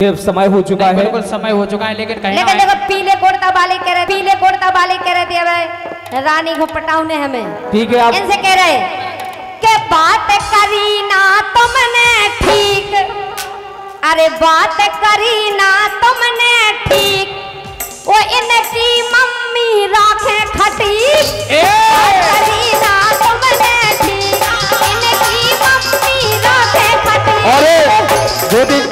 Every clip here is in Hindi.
ये समय हो चुका है, बिल्कुल समय हो चुका है, लेकिन देखो पीले कुर्ता वाले कह रहे, पीले कुर्ता वाले कह रहे थे भाई रानी को पटाउने हमें। ठीक है, आप इनसे कह रहे के बात करी ना तुमने ठीक, अरे बात करी ना तुमने ठीक, वो इनकी मम्मी राखे खटी, करी ना तुमने ठीक, इनकी मम्मी राखे खटी। अरे ज्योति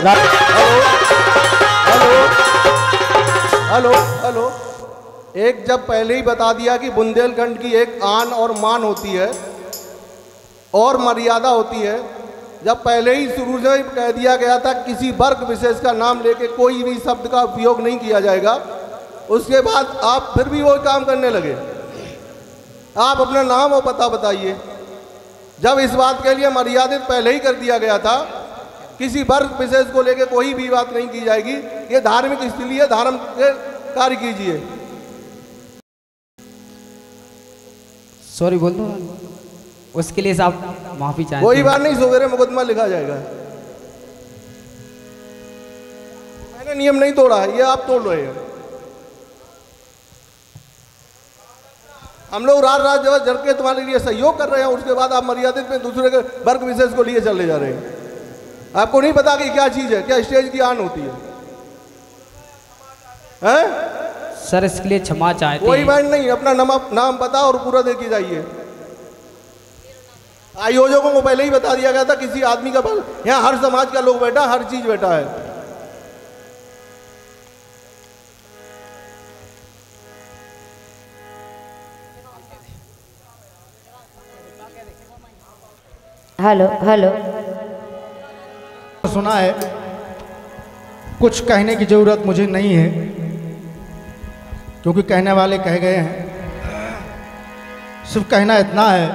हेलो हेलो, एक जब पहले ही बता दिया कि बुंदेलखंड की एक आन और मान होती है और मर्यादा होती है। जब पहले ही शुरू से कह दिया गया था किसी वर्ग विशेष का नाम लेके कोई भी शब्द का उपयोग नहीं किया जाएगा, उसके बाद आप फिर भी वो काम करने लगे। आप अपना नाम और पता बताइए। जब इस बात के लिए मर्यादित पहले ही कर दिया गया था, किसी वर्ग विशेष को लेकर कोई भी बात नहीं की जाएगी। ये धार्मिक स्थली है, धर्म के कार्य कीजिए। सॉरी बोल दो, उसके लिए साहब माफी चाहते कोई बात नहीं, सवेरे मुकदमा लिखा जाएगा। मैंने नियम नहीं तोड़ा है, ये आप तोड़ रहे हैं। हम लोग रात रात जब जड़ के तुम्हारे लिए सहयोग कर रहे हैं, उसके बाद आप मर्यादित में दूसरे के वर्ग विशेष को लिए चले जा रहे हैं। आपको नहीं पता कि क्या चीज है, क्या स्टेज की आन होती है, हैं? सर इसके लिए क्षमा चाहते कोई हैं। बात नहीं, अपना नाम पता और पूरा दे के जाइए। आयोजकों को पहले ही बता दिया गया था किसी आदमी का, यहाँ हर समाज का लोग बैठा, हर चीज बैठा है। हेलो हेलो, सुना है, कुछ कहने की जरूरत मुझे नहीं है, क्योंकि कहने वाले कह गए हैं। सिर्फ कहना इतना है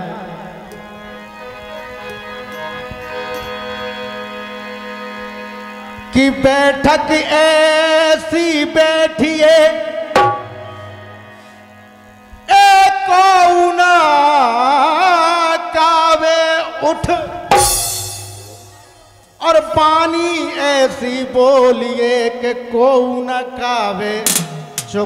कि बैठक ऐसी बैठिए कौना कावे उठ, और पानी ऐसी बोलिए कि को न कावे चुप।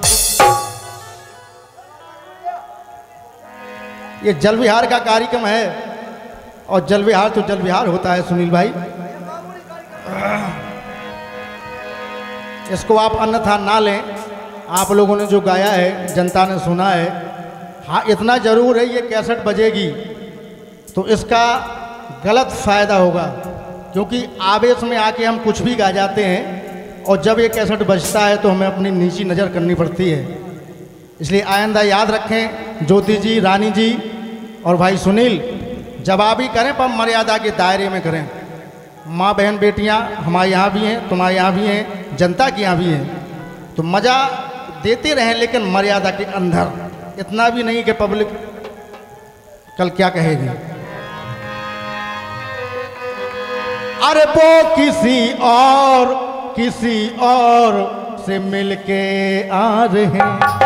ये जल विहार का कार्यक्रम है, और जल विहार तो जल विहार होता है सुनील भाई, इसको आप अन्यथा ना लें। आप लोगों ने जो गाया है जनता ने सुना है। हाँ इतना जरूर है, ये कैसेट बजेगी तो इसका गलत फायदा होगा, क्योंकि आवेश में आके हम कुछ भी गा जाते हैं, और जब ये कैसेट बजता है तो हमें अपनी नीची नज़र करनी पड़ती है। इसलिए आइंदा याद रखें, ज्योति जी, रानी जी और भाई सुनील, जवाबी करें पर मर्यादा के दायरे में करें। माँ बहन बेटियाँ हमारे यहाँ भी हैं, तुम्हारे यहाँ भी हैं, जनता के यहाँ भी हैं, तो मज़ा देते रहें लेकिन मर्यादा के अंदर। इतना भी नहीं कि पब्लिक कल क्या कहेगी। अरे वो किसी और से मिलके आ रहे हैं,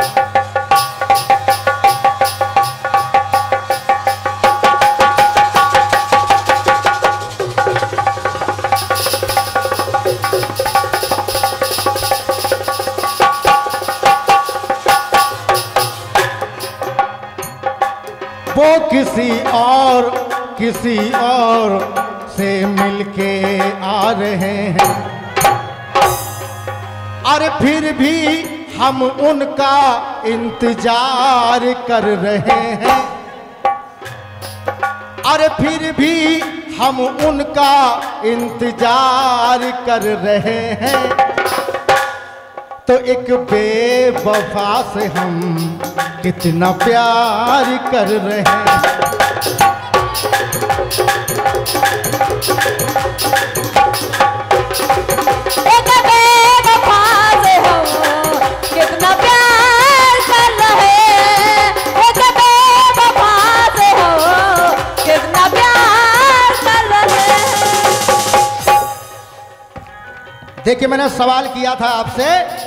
वो किसी और से मिलके आ रहे हैं। अरे फिर भी हम उनका इंतजार कर रहे हैं, अरे फिर भी हम उनका इंतजार कर रहे हैं। तो एक बेवफा से हम कितना प्यार कर रहे हैं। एक बेवफा से हम कितना प्यार कर रहे हैं, एक बेवफा से हम कितना प्यार कर रहे हैं। देखिए मैंने सवाल किया था आपसे,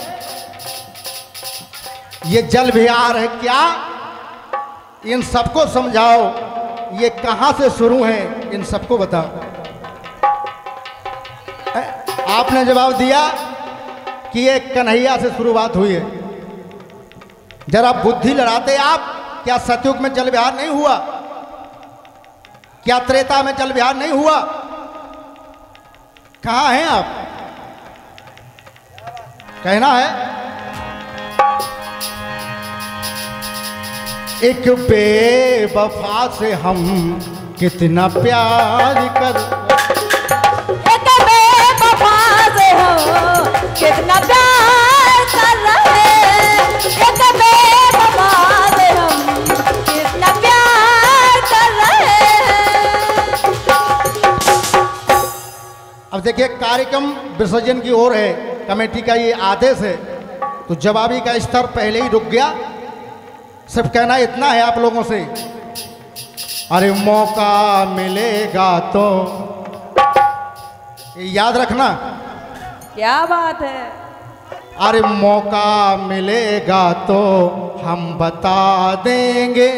ये जल विहार है क्या? इन सबको समझाओ, ये कहाँ से शुरू है, इन सबको बताओ। आपने जवाब दिया कि ये कन्हैया से शुरुआत हुई है। जरा बुद्धि लड़ाते आप। क्या सतयुग में जल विहार नहीं हुआ? क्या त्रेता में जल विहार नहीं हुआ? कहाँ हैं आप? कहना है एक बेवफा से हम कितना प्यार कर, एक बेवफा से हो कितना प्यार कर रहे हैं, एक बेवफा से हम कितना प्यार कर रहे हैं। अब देखिए कार्यक्रम विसर्जन की ओर है, कमेटी का ये आदेश है, तो जवाबी का स्तर पहले ही रुक गया। सिर्फ कहना इतना है आप लोगों से, अरे मौका मिलेगा तो याद रखना। क्या बात है। अरे मौका मिलेगा तो हम बता देंगे।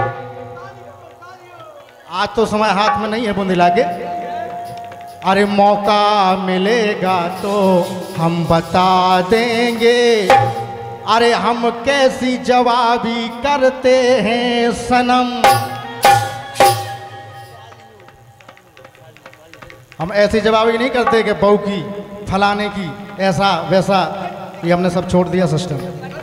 आज तो समय हाथ में नहीं है बुंदिला के। अरे मौका मिलेगा तो हम बता देंगे। अरे हम कैसी जवाबी करते हैं सनम। हम ऐसी जवाबी नहीं करते कि बहू की, फलाने की, ऐसा वैसा, ये हमने सब छोड़ दिया सिस्टम।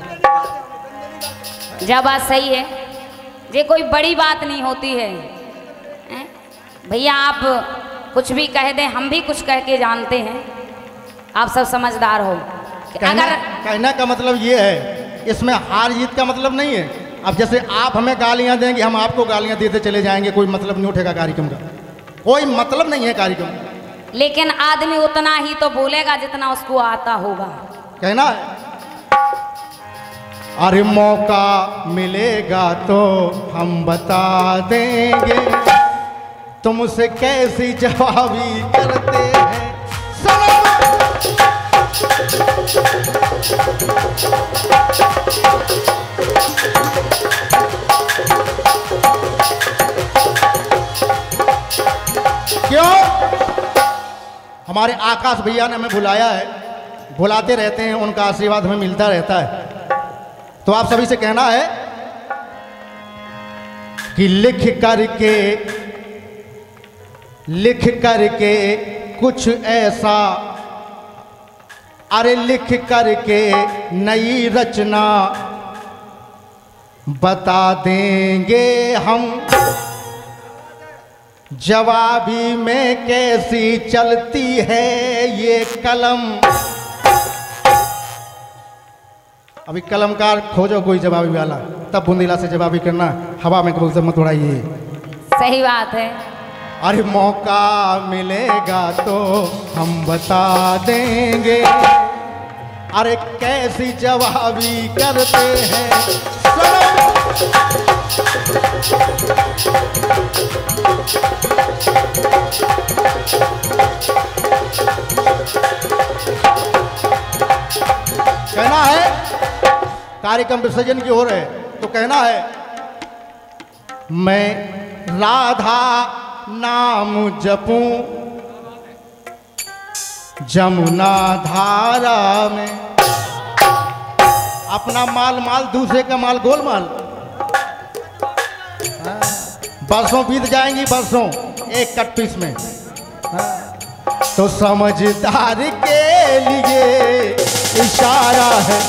जब बात सही है, ये कोई बड़ी बात नहीं होती है। भैया आप कुछ भी कह दें, हम भी कुछ कह के जानते हैं, आप सब समझदार हो। कहने का मतलब ये है, इसमें हार जीत का मतलब नहीं है। अब जैसे आप हमें गालियां देंगे, हम आपको गालियां देते चले जाएंगे, कोई मतलब नहीं उठेगा कार्यक्रम का, कोई मतलब नहीं है कार्यक्रम। लेकिन आदमी उतना ही तो बोलेगा जितना उसको आता होगा। कहना है अरे मौका मिलेगा तो हम बता देंगे, तुमसे कैसी जवाबी करते हैं सनम। क्यों? हमारे आकाश भैया ने हमें बुलाया है, बुलाते रहते हैं, उनका आशीर्वाद हमें मिलता रहता है। तो आप सभी से कहना है कि लिख करके कुछ ऐसा, अरे लिख करके नई रचना बता देंगे हम, जवाबी में कैसी चलती है ये कलम। अभी कलमकार खोजो कोई जवाबी वाला, तब बुंदीला से जवाबी करना, हवा में कबूल से मत उड़ाइए। सही बात है। अरे मौका मिलेगा तो हम बता देंगे, अरे कैसी जवाबी करते हैं सनम। कहना है कार्यक्रम विसर्जन की ओर है, तो कहना है मैं राधा नाम जपूं जमुना धारा में, अपना माल माल दूसरे का माल गोलमाल। बरसों बीत जाएंगी, बरसों एक कट पीस में। तो समझदार के लिए इशारा है,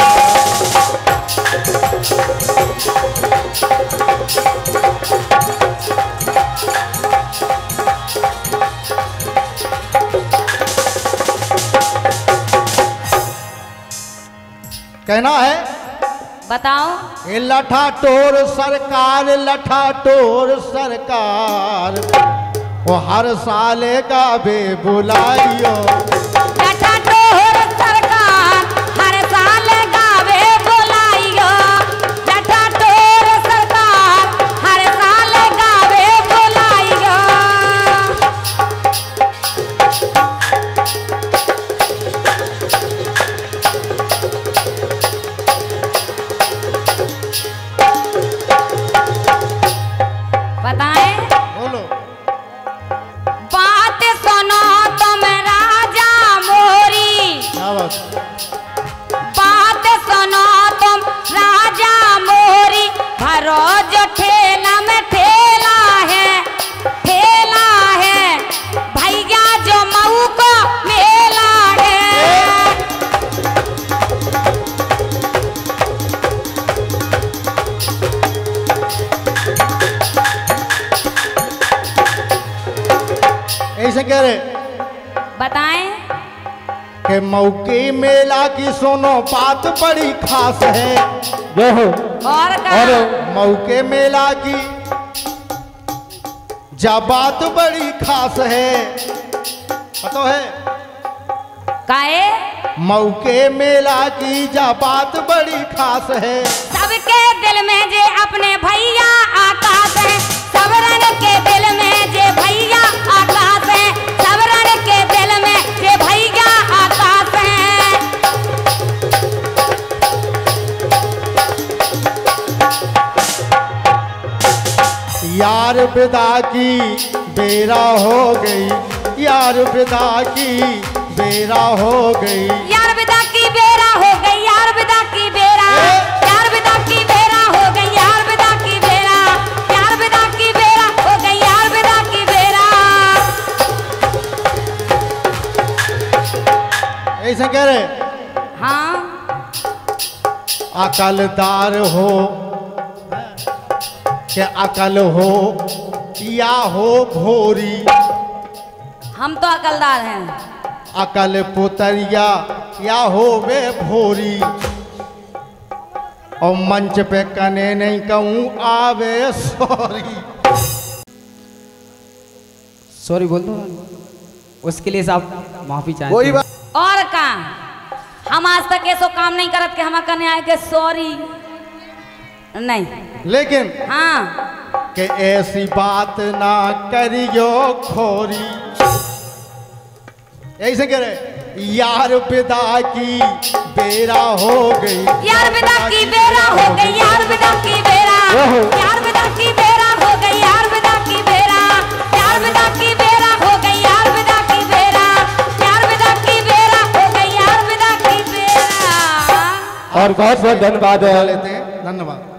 कहना है बताओ। ये लठा टोर सरकार, लठा टोर सरकार, वो हर साल का बे बुलाइयो। लठा टोर सरकार हर साल गावे बुलाइयो, लठा टोर सरकार हर साल गावे बुलाइयो। बताएं? बोलो। बात सुनो तुम राजा कह रहे बताएं। कि मौके मेला की सुनो बात बड़ी खास है। जो हो और का मौके मेला की जा बात बड़ी खास है। पता है काहे मौके मेला की जा बात बड़ी खास है। सबके दिल में जे अपने भैया आकाश है, सब रंग के दिल में जे भैया आकाश है, सब रंग के दिल में जे भैया आकाश है। यार विदा की बेरा हो गई, यार विदा की बेरा हो गई। यार विदा की बेरा हो गई, यार विदा की बेरा, यार विदा की बेरा हो गई, यार विदा की बेरा, यार विदा की बेरा हो गई, यार विदा की बेरा। ऐसे कह रहे हाँ अकलदार हो क्या अकल हो या हो भोरी। हम तो अकलदार हैं। अकल पुतरिया या हो वे भोरी। और मंच पे कने नहीं कहूँ आवे सॉरी। सॉरी बोल दो, उसके लिए साहब माफी चाहते वही हैं। बात और का हम आज तक ऐसो काम नहीं करत के हम कने आए के सॉरी नहीं। लेकिन हाँ कि ऐसी बात ना करियो खोरी। ऐसे कह रहे यार विदा की बेरा हो गई, यार विदा की बेरा हो गई, यार विदा की बेरा, यार विदा की बेरा हो गई, यार विदा की बेरा, यार विदा की बेरा हो गई, यार विदा की बेरा, यार विदा की बेरा हो गई, यार विदा की बेरा। और बहुत बहुत धन्यवाद लेते हैं। धन्यवाद।